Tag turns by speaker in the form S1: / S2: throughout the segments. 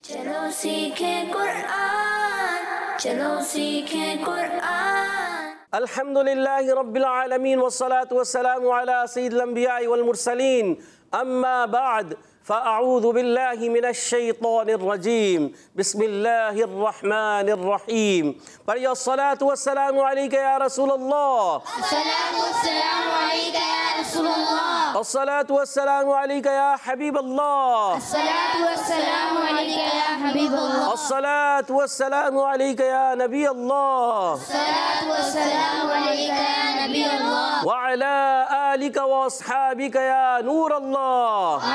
S1: चलो सीखें कुरान, चलो सीखें कुरान।
S2: अल्हम्दुलिल्लाहि रब्बिल आलमीन वस्सलातु वस्सलामु अला सय्यिदिल अंबिया'i वल मुरसलीन अम्मा बाद फ़अऊज़ु बिल्लाहि मिनश शैतानिर रजीम बिस्मिल्लाहिर रहमानिर रहीम। पढ़िए अस्सलातु वस्सलामु अलैका या रसूलल्लाह,
S3: अस्सलातु वस्सलामु अलैका या रसूलल्लाह,
S2: अस्सलातु वस्सलामु अलैका या हबीबल्लाह,
S3: अस्सलातु वस्सलामु अलैका या हबीबल्लाह,
S2: अस्सलातु वस्सलामु अलैका या नबी अल्लाह,
S3: अस्सलातु वस्सलामु अलैका या नबी अल्लाह,
S2: व अला आलिका व अस्हाबिका या नूर अल्लाह।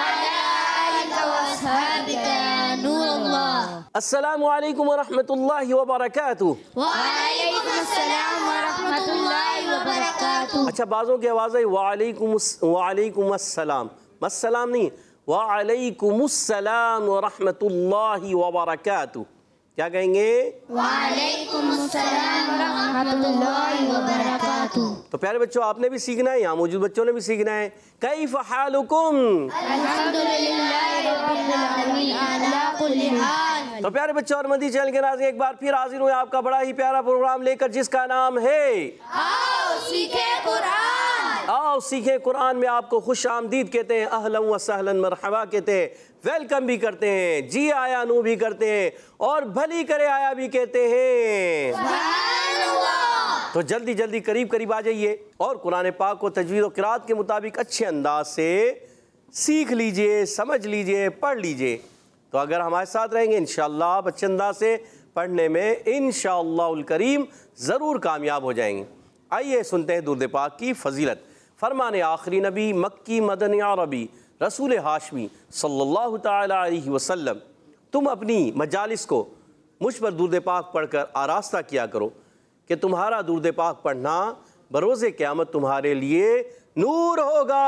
S2: अस्सलामु अलैकुम व रहमतुल्लाहि व बरकातुहू।
S3: वालेकुम अस्सलाम व रहमतुल्लाहि व बरकातुहू।
S2: अच्छा, बाज़ों की आवाज़ है वालेकुम अस्सलाम, मस्सलाम नहीं, वालेकुम अस्सलाम व रहमतुल्लाहि व बरकातुहू। क्या कहेंगे?
S3: वालेकुम अस्सलाम व रहमतुल्लाहि व बरकातुहू।
S2: तो प्यारे बच्चों, आपने भी सीखना है, यहाँ मौजूद बच्चों ने भी सीखना है। कैफ़ हालुकुम?
S3: अल्हम्दुलिल्लाहि रब्बिल आलमीन अला कुल्ली हाल।
S2: तो प्यारे बच्चों और मदी चैनल के नाज़रीन, एक बार फिर हाजिर हुए आपका बड़ा ही प्यारा प्रोग्राम लेकर, जिसका नाम है
S3: आओ सीखें कुरान।
S2: आओ सीखें कुरान में आपको खुश आमदीद कहते हैं, अहलन व सहलन मरहबा कहते हैं, वेलकम भी करते हैं, जी आया नू भी करते हैं, और भली करे आया भी कहते हैं। तो जल्दी जल्दी करीब करीब आ जाइए और कुरान पाक को तजवीज़ और क़िराअत के मुताबिक अच्छे अंदाज से सीख लीजिए, समझ लीजिए, पढ़ लीजिए। तो अगर हमारे साथ रहेंगे इंशाअल्लाह आप अच्छे अंदाज से पढ़ने में इंशाअल्लाहुल करीम ज़रूर कामयाब हो जाएंगे। आइए सुनते हैं दुरूद पाक की फजीलत। फरमाने आखिरी नबी मक्की मदनी अरबी रसूल हाशमी सल्लल्लाहु ताला अलैहि वसल्लम, तुम अपनी मजालिस को मुझ पर दुरूद पाक पढ़कर आरास्ता किया करो कि तुम्हारा दुरूद पाक पढ़ना बरोज़े क़यामत तुम्हारे लिए नूर होगा।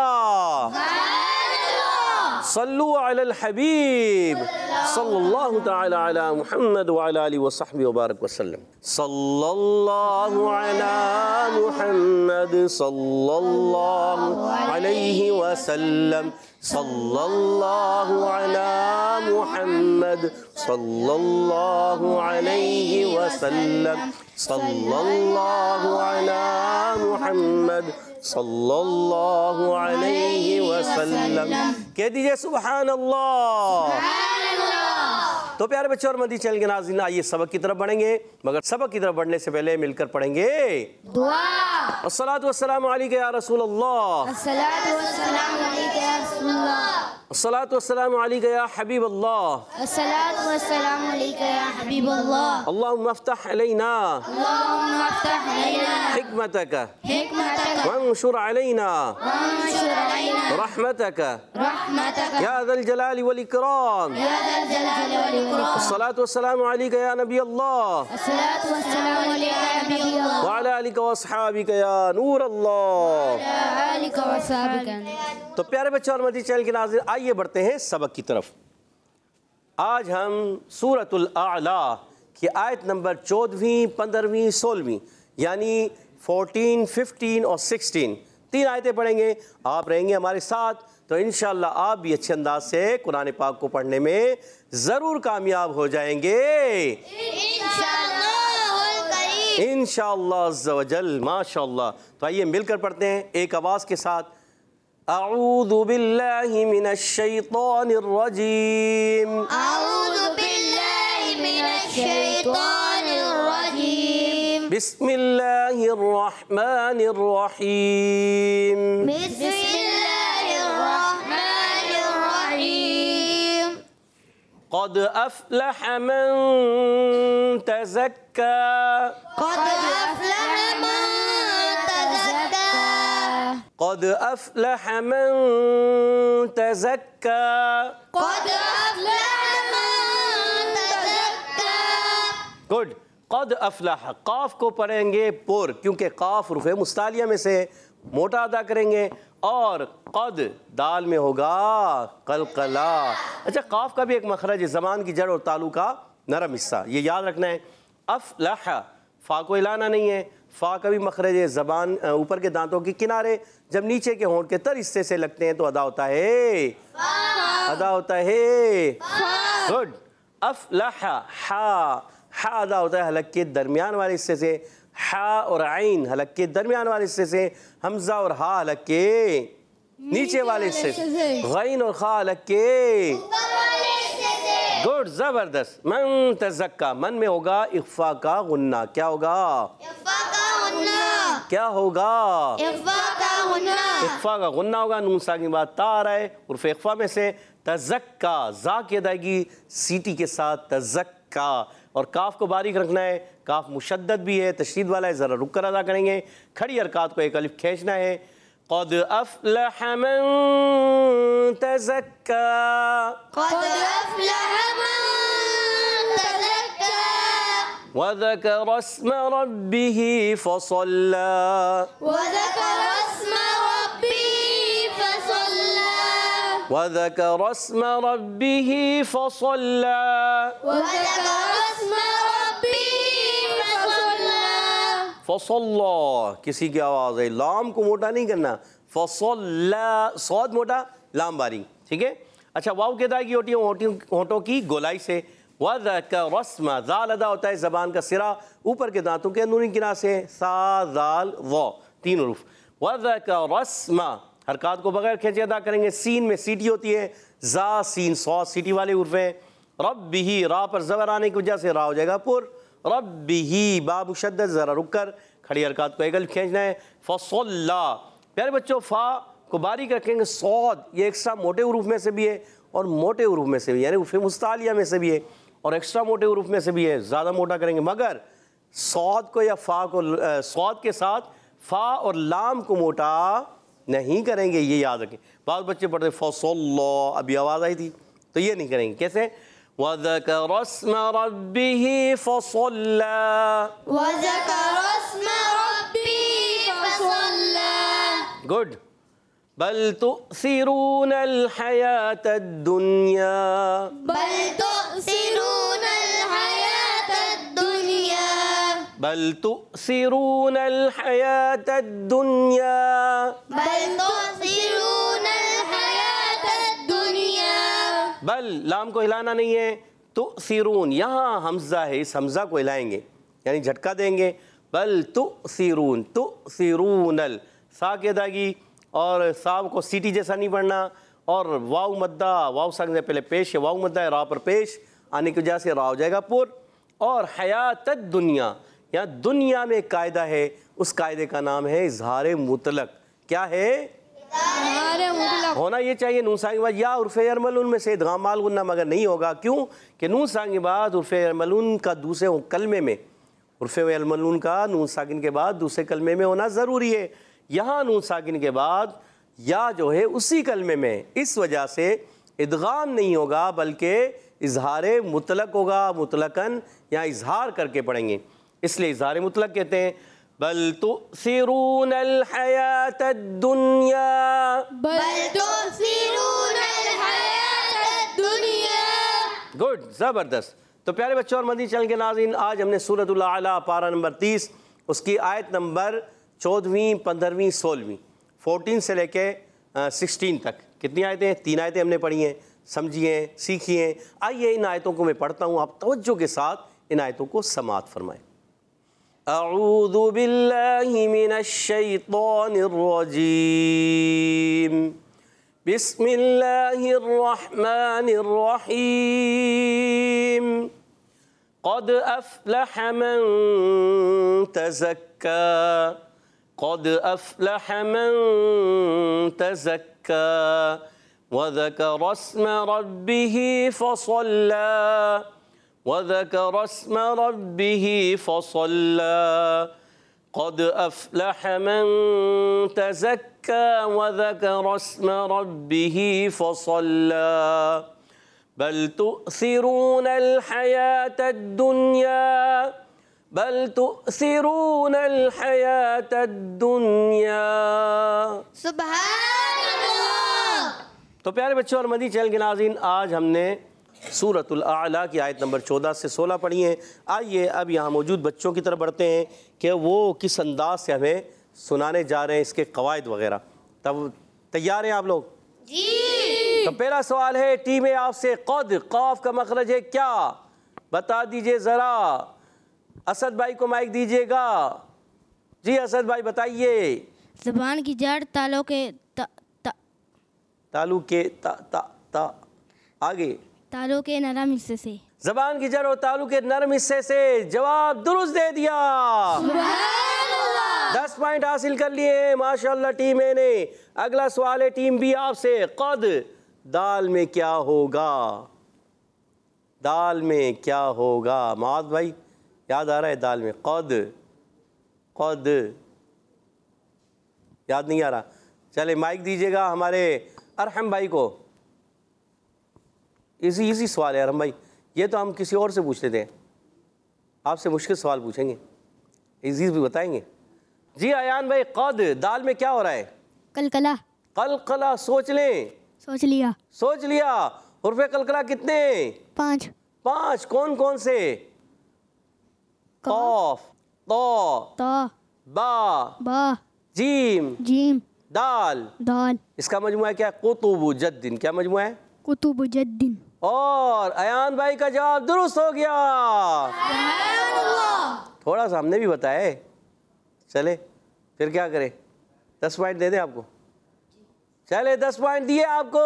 S2: सल्लु अलल हबीब सल्लल्लाहु तआला अला मुहम्मद व अला आलिहि व सहबिहि व बारक वसल्लम। सल्लल्लाहु अला मुहम्मद सल्लल्लाहु अलैहि वसल्लम, सल्लल्लाहु अला मुहम्मद सल्लल्लाहु अलैहि वसल्लम, सल्लल्लाहु अला मुहम्मद सल्लल्लाहु अलैहि वसल्लम। कह दीजिए सुभान अल्लाह। तो प्यारे बच्चों और मदी चैनल के नाज़रीन, आइए सबक की तरफ बढ़ेंगे, मगर सबक की तरफ बढ़ने से पहले मिलकर पढ़ेंगे
S3: दुआ।
S2: अस्सलातु वस्सलामु अलैका या रसूलल्लाह,
S3: अस्सलातु वस्सलामु अलैका या रसूलल्लाह,
S2: अस्सलातु वस्सलामु अलैका या हबीबल्लाह,
S3: अस्सलातु वस्सलामु अलैका या हबीबल्लाह।
S2: अल्लाहुम्मा अफ्तह अलैना
S3: अल्लाहुम्मा अफ्तह अलैना
S2: हिकमतक
S3: हिकमतक
S2: वंशुर अलैना
S3: वंशुर अलैना
S2: रहमतक
S3: रहमतक
S2: या ज़ल जलाली वल इकराम।
S3: या ज़ल जलाली वल इकराम।
S2: अस्सलातु वस्सलामु अलैका या नबी अल्लाह
S3: अस्सलातु वस्सलामु अलैका या नबी अल्लाह
S2: व अला आलिका व अस्हाबिका या नूर अल्लाह।
S3: व आलिका व सहाबिका।
S2: तो प्यारे बच्चों और मदी चैनल के नाज़रीन, आइए बढ़ते हैं सबक की तरफ। आज हम सूरतुल आला की आयत नंबर 14वीं, 15वीं, 16वीं यानी 14, 15 और 16 तीन आयतें पढ़ेंगे। आप रहेंगे हमारे साथ, तो इंशाअल्लाह आप भी अच्छे अंदाज से कुरान पाक को पढ़ने में ज़रूर कामयाब हो जाएंगे इंशाअल्लाह अज़्ज़ा वजल, माशाअल्लाह। तो आइए मिलकर पढ़ते हैं एक आवाज़ के साथ। अऊज़ु बिल्लाहि मिनश शैतानिर रजीम,
S3: अऊज़ु बिल्लाहि मिनश शैतानिर रजीम,
S2: बिस्मिल्लाहिर रहमानिर रहीम,
S3: बिस्मिल्लाहिर रहमानिर रहीम।
S2: क़द अफ़लह मन तज़क्का,
S3: क़द अफ़लह मन तज़क्का,
S2: क़द अफ़लह मन तज़क्का।
S3: क़द अफ़लह मन तज़क्का।
S2: गुड। क़द अफ़लह, क़ाफ को पढ़ेंगे पुर, क्योंकि क़ाफ रुफ़े मुस्तालिया में से मोटा अदा करेंगे, और क़द दाल में होगा क़लक़ला। अच्छा, क़ाफ का भी एक मखरज है, ज़बान की जड़ और तालु का नरम हिस्सा, ये याद रखना है। अफ़लह, फ़ा को हिलाना नहीं है, फ़ा का भी मखरज है, ज़बान ऊपर के दांतों के किनारे जब नीचे के होंठ के तर हिस्से से लगते हैं तो अदा होता है, अदा होता है। गुड। अफ़लह, हा अदा होता है हलक के दरमियान वाले हिस्से से, हा और आइन हलक के दरमियान वाले हिस्से से, हमज़ा और हा हलक के नीचे वाले हिस्से से, गैन और खा हलक के गुड, ज़बरदस्त। मन तज़क्का, मन में होगा इख्फा का गुन्ना, क्या होगा? क्या होगा? इख्फा का गुन्ना होगा, नून साकिन के बाद ता आ रहा है, उर्फ़ इख्फा में से। तज़क्का, जा की अदायगी सीटी के साथ, तज़क्का। और काफ को बारीक रखना है, काफ मुशद्दद भी है, तशदीद वाला है, ज़रा रुक कर अदा करेंगे। खड़ी हरकत को एक अलिफ खींचना है। क़द अफ़लह मन तज़क्का, वज़कर अस्म रब्बिही फ़सल्ला, वज़कर अस्म रब्बिही फ़सल्ला। फ़सल्ला, किसी की आवाज़ है, लाम को मोटा नहीं करना, फ़सल्ला, सौद मोटा, लाम बारीक, ठीक है। अच्छा, वाव की अदायगी होती है होंठों की गोलाई से। वज़कर अस्म, ज़ाल अदा होता है ज़बान का सिरा ऊपर के दांतों के अंदरूनी किनारे से, सा ज़ाल व, तीन हुरूफ। वज़कर अस्म, हरकत को बगैर खींचे अदा करेंगे। सीन में सीटी होती है, जा सीन सौ सीटी वाले हुरूफ हैं। रब्बिही, रा पर ज़बर आने की वजह से रा हो जाएगा पुर। रब्बिही, बा मुशद्दद, ज़रा रुक कर खड़ी हरकत को एक अलिफ खींचना है। फ़सल्ला, प्यारे बच्चों फ़ा को बारीक रखेंगे। सौद ये एक्स्ट्रा मोटे हुरूफ में से भी है और मोटे हुरूफ में से भी, यानी उफ़े मुस्तालिया में से भी है और एक्स्ट्रा मोटे हुरूफ में से भी है, ज़्यादा मोटा करेंगे। मगर सौद को या फ़ा को, सौद के साथ फ़ा और लाम को मोटा नहीं करेंगे, ये याद रखें। बाद बच्चे पढ़ते फ़सल्ला, अभी आवाज़ आई थी, तो ये नहीं करेंगे। कैसे? वज़कर अस्म रब्बिही फ़सल्ला, गुड। बल तु'सिरूनल हयातद दुनिया, बल तु'सिरूनल हयातद दुनिया, बल लाम को हिलाना नहीं है। तु'सिरून, यहाँ हमज़ा है, इस हमज़ा को हिलाएंगे यानी झटका देंगे। बल तु'सिरून, तु'सिरूनल, सा की अदायगी और साव को सीटी जैसा नहीं पढ़ना। और वाव मद्दा, वाव साकिन से पहले पेश है, वाव मद्दा है, रा पर पेश आने की वजह से रा हो जाएगा पुर। और हयातद दुनिया, यहाँ दुनिया में एक कायदा है, उस कायदे का नाम है इज़हार मुतलक। क्या है? होना ये चाहिए नून साकिन के बाद या उर्फ़े यरमलून में से इदगाम माल गुन्ना, मगर नहीं होगा। क्यों? कि नून साकिन के बाद उर्फ़े यरमलून का दूसरे कलमे में, उर्फ़े यरमलून का नून साकिन के बाद दूसरे कलमे में होना ज़रूरी है। यहाँ नून साकिन के बाद या जो है उसी कलमे में, इस वजह से इदगाम नहीं होगा बल्कि इज़हार मुतलक होगा। मुतलकन यहाँ इज़हार करके पढ़ेंगे, इसलिए इज़हार मुतलक कहते हैं। बल तु'सिरूनल हयातद दुनिया, गुड, ज़बरदस्त। तो प्यारे बच्चों और मदनी चैनल के नाज़रीन, आज हमने सूरतुल आला पारा नंबर 30 उसकी आयत नंबर 14वीं, 15वीं, 16वीं, 14 से लेके 16 तक कितनी आयतें? 3 आयतें हमने पढ़ी हैं, समझी हैं, सीखी हैं। आइए इन आयतों को मैं पढ़ता हूँ, आप तवज्जो के साथ इन आयतों को समाअत फरमाएं। अऊज़ु बिल्लाहि मिनश शैतानिर रजीम, बिस्मिल्लाहिर रहमानिर रहीम। क़द अफ़लह मन तज़क्का, क़द अफ़लह मन तज़क्का, वज़कर अस्म रब्बिही फ़सल्ला, वज़कर अस्म रब्बिही फ़सल्ला। क़द अफ़लह मन तज़क्का, वज़कर अस्म रब्बिही फ़सल्ला। बल तु'सिरूनल हयातद दुनिया, बल तु'सिरूनल हयातद दुनिया।
S3: सुभान अल्लाह।
S2: तो प्यारे बच्चों और मदनी चैनल के नाज़रीन, आज हमने सूरतुल आला की आयत नंबर 14 से 16 पढ़ी है। आइए अब यहाँ मौजूद बच्चों की तरफ बढ़ते हैं कि वो किस अंदाज से हमें सुनाने जा रहे हैं, इसके कवायद वगैरह। तब तैयार हैं आप लोग?
S3: जी।
S2: तो पहला सवाल है टीम ए आपसे, क़द क़ाफ का मखरज है क्या? बता दीजिए ज़रा। असद भाई को माइक दीजिएगा। जी असद भाई बताइए।
S3: ज़बान की जड़ तालु के
S2: तालु के आगे
S3: तालु के नरम हिस्से से।
S2: ज़बान की जड़ और तालु के नरम हिस्से से। जवाब दुरुस्त दे दिया। 10 पॉइंट हासिल कर लिए माशाल्लाह टीम ए ने। अगला सवाल है टीम बी आपसे, क़द दाल में क्या होगा? दाल में क्या होगा? माद भाई याद आ रहा है? दाल में क़द याद नहीं आ रहा? चले माइक दीजिएगा हमारे अरहम भाई को। इजी सवाल है अरहम भाई, ये तो हम किसी और से पूछ लेते हैं, आपसे मुश्किल सवाल पूछेंगे, इजी भी बताएंगे। जी आयान भाई, क़द दाल में क्या हो रहा है?
S3: कलकला।
S2: कलकला। सोच लें।
S3: सोच लिया।
S2: हुर्फ़े कलकला कितने?
S3: 5।
S2: 5। कौन कौन से? क़ाफ, तो, बा, जीम, दाल। इसका मजमुआ क्या है? कुतुबुज्जद्दीन। क्या मजमुआ है?
S3: कुतुबुज्जद्दीन।
S2: और अयान भाई का जवाब दुरुस्त हो गया। थोड़ा सा हमने भी बताया। चले फिर क्या करें? 10 पॉइंट दे दें आपको? चले 10 पॉइंट दिए आपको।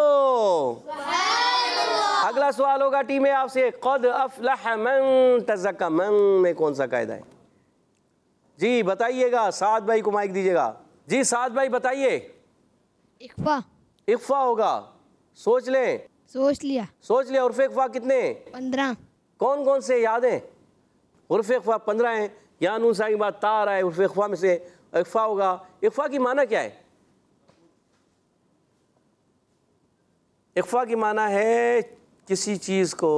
S2: अगला सवाल होगा टीम आपसे, क़द अफ़लह मन तज़क्का। मन में कौन सा कायदा है? जी बताइएगा। साद भाई को माइक दीजिएगा। जी साद भाई बताइए। इक़्फ़ा होगा। सोच लें। सोच लिया। उर्फ़ इक़्फ़ा कितने?
S3: 15।
S2: कौन कौन से याद हैं? उर्फ़ इक़्फ़ा 15 हैं। यहाँ नून साइन बात ता रहा है, उर्फ़ इक़्फ़ा में से इक़्फ़ा होगा। इक़्फ़ा की माना क्या है? इक़्फ़ा की माना है किसी चीज़ को,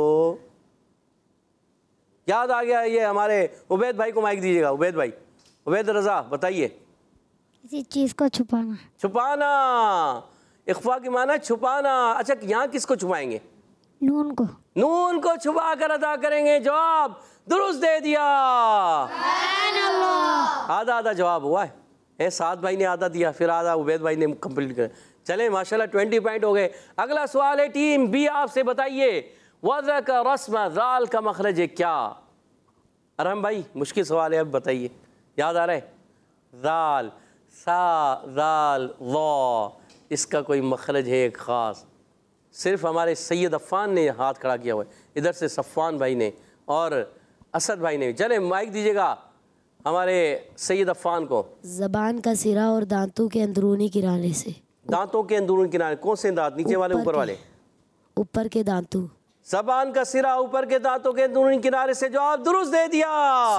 S2: याद आ गया। ये हमारे उबैद भाई को माइक दीजिएगा। उबैद रज़ा बताइए।
S3: किसी चीज़ को छुपाना।
S2: इक़्फ़ा की माना छुपाना। अच्छा यहाँ किसको छुपाएंगे?
S3: नून को
S2: छुपा कर अदा करेंगे। जवाब दुरुस्त दे दिया। आधा जवाब हुआ है। साद भाई ने आधा दिया, फिर आधा उबैद भाई ने कंप्लीट कर। चले माशाल्लाह 20 पॉइंट हो गए। अगला सवाल है टीम बी आपसे, बताइए वज़ा का रस्म दाल का मखरज है क्या? अरहम भाई मुश्किल सवाल है, अब बताइए। याद आ रहा है? दाल, सा, दाल, वा, इसका कोई मखरज है एक ख़ास? सिर्फ हमारे सैयद अफ़ान ने हाथ खड़ा किया हुआ है, इधर से सफ़ान भाई ने और असद भाई ने। चले माइक दीजिएगा हमारे सैयद अफ़ान को।
S4: ज़बान का सिरा और दांतों के अंदरूनी किनारे से।
S2: दांतों के अंदरूनी किनारे कौन से दांत? नीचे वाले ऊपर वाले?
S4: ऊपर के दांतों।
S2: ज़बान का सिरा ऊपर के दांतों के अंदरूनी किनारे से। जवाब दुरुस्त दे दिया।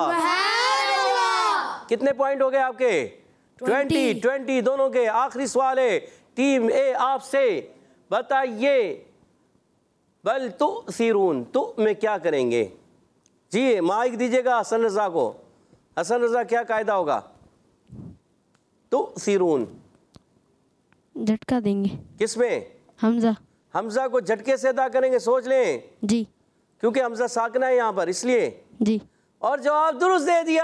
S2: कितने पॉइंट हो गए आपके? 20 दोनों के। आखिरी सवाल है टीम ए आपसे, बताइए बल तुसिरून, तु में क्या करेंगे? जी माइक दीजिएगा हसन रज़ा को। हसन रज़ा क्या कायदा होगा? तुसिरून
S3: झटका देंगे।
S2: किसमें? हमजा को झटके से अदा करेंगे। सोच लें।
S3: जी।
S2: क्योंकि हमजा साकना है यहाँ पर, इसलिए।
S3: जी।
S2: और जवाब दुरुस्त दे दिया।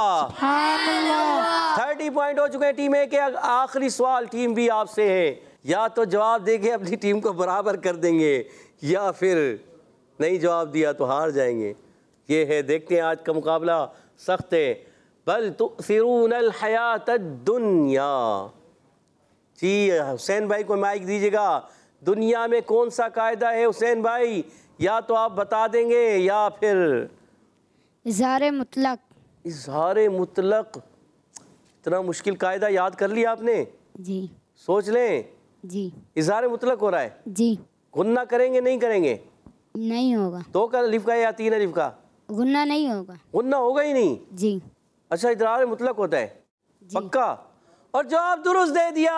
S2: 30 पॉइंट हो चुके हैं टीम ए के। आखिरी सवाल टीम बी आपसे है, या तो जवाब देके अपनी टीम को बराबर कर देंगे या फिर नहीं जवाब दिया तो हार जाएंगे। ये है, देखते हैं आज का मुकाबला सख्त है। बल तुसिरूनल हयातद दुनिया। जी हुसैन भाई को माइक दीजिएगा। दुनिया में कौन सा कायदा है हुसैन भाई? या तो आप बता देंगे या फिर
S3: इज़हारे मुतलक।
S2: इज़हारे मुतलक। इतना मुश्किल कायदा याद कर लिया आपने?
S3: जी।
S2: सोच लें।
S3: जी।
S2: इज़हारे मुतलक हो रहा है।
S3: जी।
S2: गुन्ना करेंगे नहीं करेंगे?
S3: नहीं होगा।
S2: 2 का अलिफ का या 3 अलिफ का?
S3: गुन्ना नहीं होगा।
S2: गुन्ना होगा ही नहीं?
S3: जी।
S2: अच्छा इज़हारे मुतलक होता है? पक्का? और जवाब दुरुस्त दे दिया।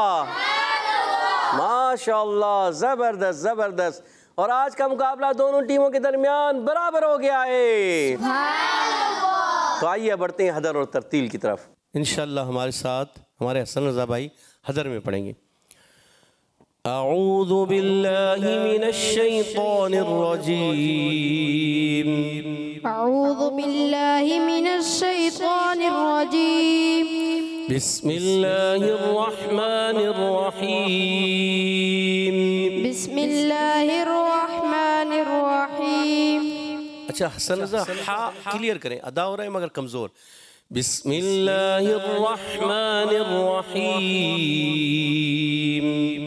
S2: माशाअल्लाह, जबरदस्त। और आज का मुकाबला दोनों टीमों के दरमियान बराबर हो गया है। तो आइए बढ़ते हैं हदर और तरतील की तरफ। इंशाअल्लाह हमारे साथ हमारे हसन रज़ा भाई हदर में पढ़ेंगे। अऊज़ु बिल्लाहि मिनश शैतानिर रजीम।
S3: अऊज़ु बिल्लाहि मिनश शैतानिर रजीम।
S2: बिस्मिल्लाहिर रहमानिर रहीम। अच्छा हसन रज़ा हा क्लियर करें, अदा हो रहा है मगर कमज़ोर। बिस्मिल्लाहिर्रहमानिर्रहीम।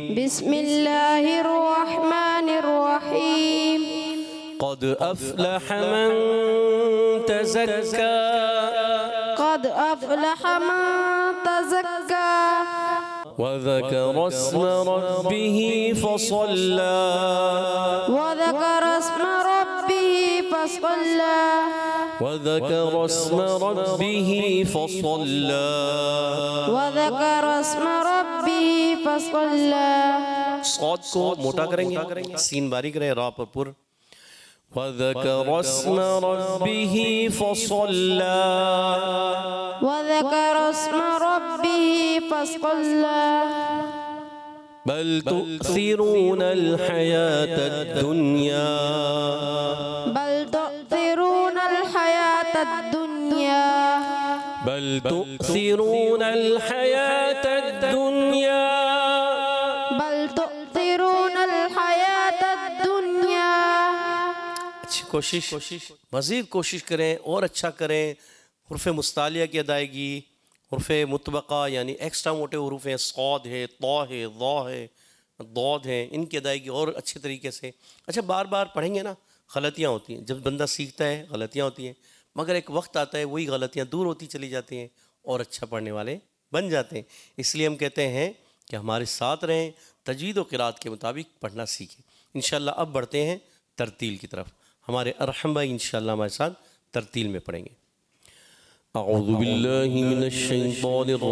S5: बिस्मिल्लाहिर्रहमानिर्रहीम।
S2: क़द अफ़लह मन तज़क्का।
S5: क़द अफ़लह मन तज़क्का।
S2: वज़कर अस्म रब्बिही फ़सल्ला।
S5: वज़कर अस्म रब्बिही फ़सल्ला।
S2: वज़कर अस्म रब्बिही फ़सल्ला।
S5: वज़कर अस्म रब्बिही फ़सल्ला।
S2: सौद को मोटा करेंगे, सीन बारीक रहे, रा पर पुर। वज़कर अस्म रब्बिही फ़सल्ला।
S5: वज़कर अस्म रब्बिही फ़सल्ला।
S2: बल तु'थिरूनल हयातद दुनिया।
S5: बल तु'थिरूनल हयातद दुनिया।
S2: बल तु'थिरूनल हयातद दुनिया।
S5: बल तु'थिरूनल हयातद दुनिया।
S2: अच्छी कोशिश, मज़ीद कोशिश करें और अच्छा करें। हुर्फ़ मुस्तालिया की अदायगी, हुर्फ़ मुतबक़ा यानी एक्स्ट्रा मोटे हुरूफ हैं, सौद है, तौ है, ज़ौ है, दौद है, इनकी अदायगी और अच्छे तरीके से। अच्छा बार बार पढ़ेंगे ना, गलतियाँ होती हैं। जब बंदा सीखता है गलतियाँ होती हैं, मगर एक वक्त आता है वही गलतियाँ दूर होती चली जाती हैं और अच्छा पढ़ने वाले बन जाते हैं। इसलिए हम कहते हैं कि हमारे साथ रहें, तजवीद व क़िराअत के मुताबिक पढ़ना सीखें। इंशाअल्लाह अब बढ़ते हैं तरतील की तरफ। हमारे अरहम भाई इंशाअल्लाह हमारे साथ तरतील में पढ़ेंगे। अऊज़ु बिल्लाहि मिनश शैतानिर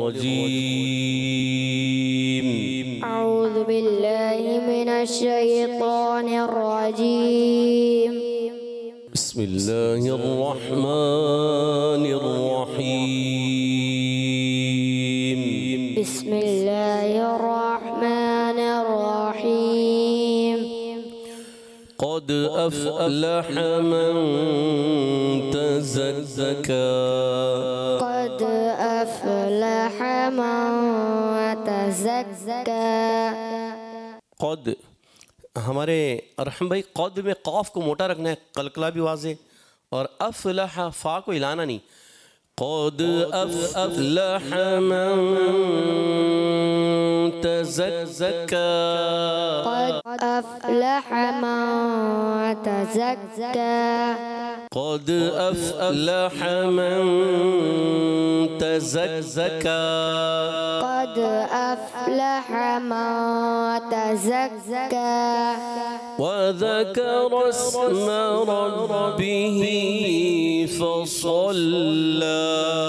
S2: रजीम।
S3: अऊज़ु बिल्लाहि मिनश शैतानिर रजीम।
S2: बिस्मिल्लाहिर रहमानिर रहीम।
S3: बिस्मिल्लाहिर रहमानिर रहीम।
S2: क़द अफ़लह मन तज़क्का।
S3: क़द अफ़लह मन तज़क्का।
S2: क़द हमारे अरहम भाई क़द में क़ाफ को मोटा रखना है, कलकला भी वाज़े, और अफ़लह फ़ा को हिलाना नहीं। क़द अफ़लह मन तज़क्का।
S3: क़द अफ़लह मन तज़क्का।
S2: क़द अफ़लह मन तज़क्का।
S3: क़द अफ़लह मन तज़क्का।
S2: वज़कर अस्म रब्बिही फ़सल्ला।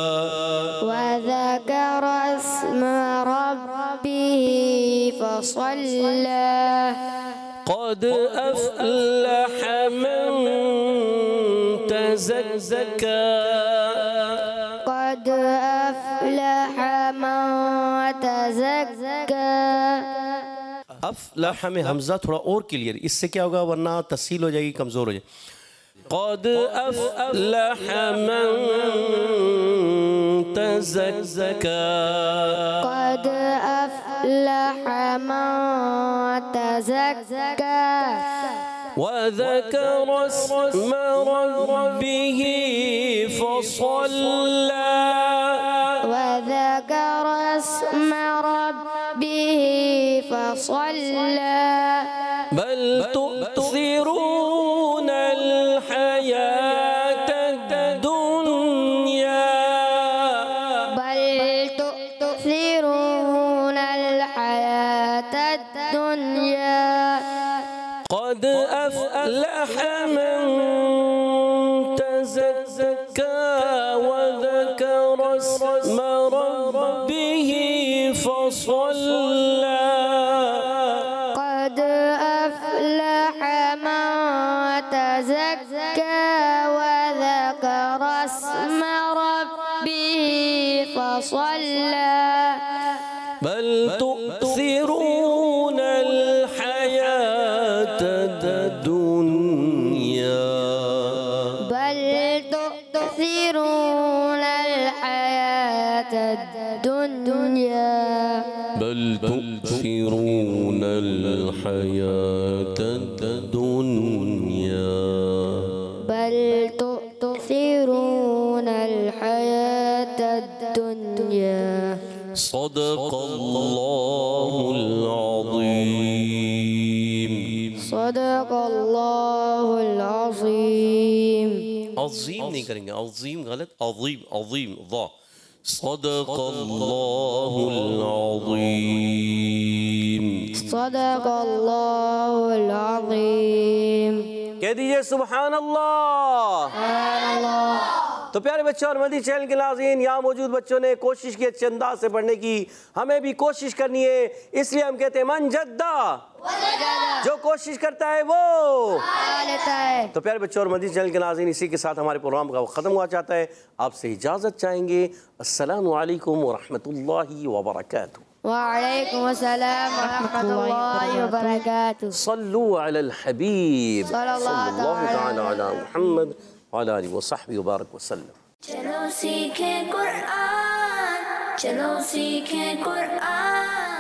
S3: वज़कर अस्म रब्बिही फ़सल्ला।
S2: क़द अफ़लह मन तज़क्का।
S3: क़द अफ़लह मन तज़क्का।
S2: अफ़लह में हमज़ा थोड़ा और क्लियर, इससे क्या होगा वरना तस्हील हो जाएगी, कमज़ोर हो जाएगी। क़द अफ़लह मन तज़क्का।
S3: क़द अफ़लह मन तज़क्का।
S2: वज़कर अस्म रब्बिही फ़सल्ला।
S3: वज़कर अस्म रब्बिही फ़सल्ला।
S2: बल तु'थिरूनल हयातद दुनिया।
S3: बल तु'थिरूनल हयातद दुनिया।
S2: क़द अफ़लह मन तज़क्का। वज़कर अस्म रब्बिही फ़सल्ला।
S3: क़द अफ़लह मन तज़क्का। वज़कर अस्म रब्बिही फ़सल्ला।
S2: बल तु'थिरूनल हयातद दुनिया।
S3: बल तु'थिरूनल हयातद दुनिया।
S2: बल तु'थिरूनल हयातद दुनिया।
S3: बल
S5: तु'सिरूनल हयातद्दुन्या
S2: सदक़ल्लाहुल अज़ीम।
S5: सदक़ल्लाहुल अज़ीम।
S2: अज़ीम नहीं करेंगे, अज़ीम गलत, अज़ीम अज़ीम वाह। सदक़ल्लाहुल अज़ीम।
S5: सदक़ल्लाहुल अज़ीम।
S2: कह दीजिए सुभान अल्लाह। तो प्यारे बच्चों और मदनी चैनल के नाज़रीन, यहाँ मौजूद बच्चों ने कोशिश की अच्छे अंदाज से पढ़ने की, हमें भी कोशिश करनी है। इसलिए हम कहते हैं मन जद्दा, जो कोशिश करता है वो
S5: लेता है।
S2: तो प्यारे बच्चों और मदनी चैनल के नाज़रीन, इसी के साथ हमारे प्रोग्राम का ख़त्म हुआ चाहता है। आपसे इजाज़त चाहेंगे। अस्सलामु अलैकुम व रहमतुल्लाहि व बरकातुहू।
S5: वालेकुम अस्सलाम व रहमतुल्लाहि व बरकातुहू।
S2: सल्लु अलल हबीब सल्लल्लाहु तआला अला मुहम्मद व अला आलिहि व सहबिहि व बारक वसल्लम।
S1: चलो सीखें कुरान, चलो सीखें कुरान।